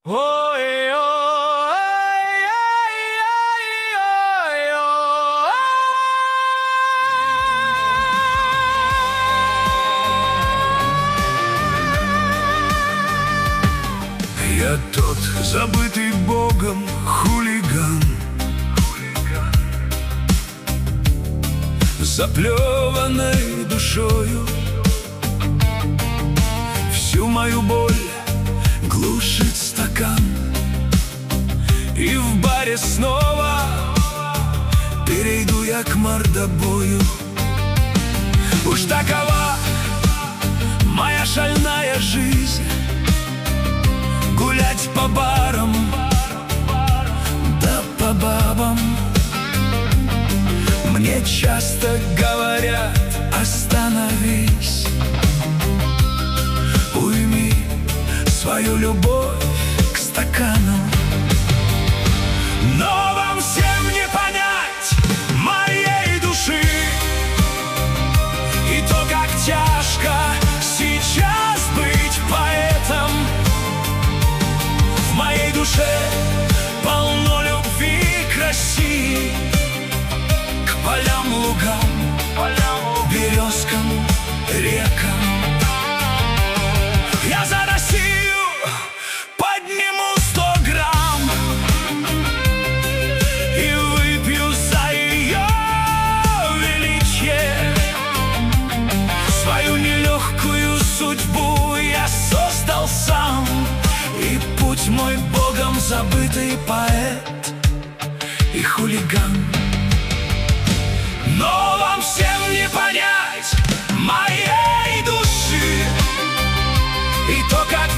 Ой, ой, Я тот забытый Богом хулиган, заплеванной душою. Всю мою боль глушит стакан, и в баре снова перейду я к мордобою. Уж такова моя шальная жизнь, гулять по барам, да по бабам. Мне часто говорят: остановись, уйми свою любовь к стакану. Но вам всем не понять моей души и то, как тяжко сейчас быть поэтом. В моей душе полно любви к России, к полям, лугам, березкам, рекам. Я за Россию подниму 100 грамм и выпью за ее величие. Свою нелегкую судьбу я создал сам, и путь мой Богом забытый поэт и хулиган. Но вам всем не понять моей души и то, как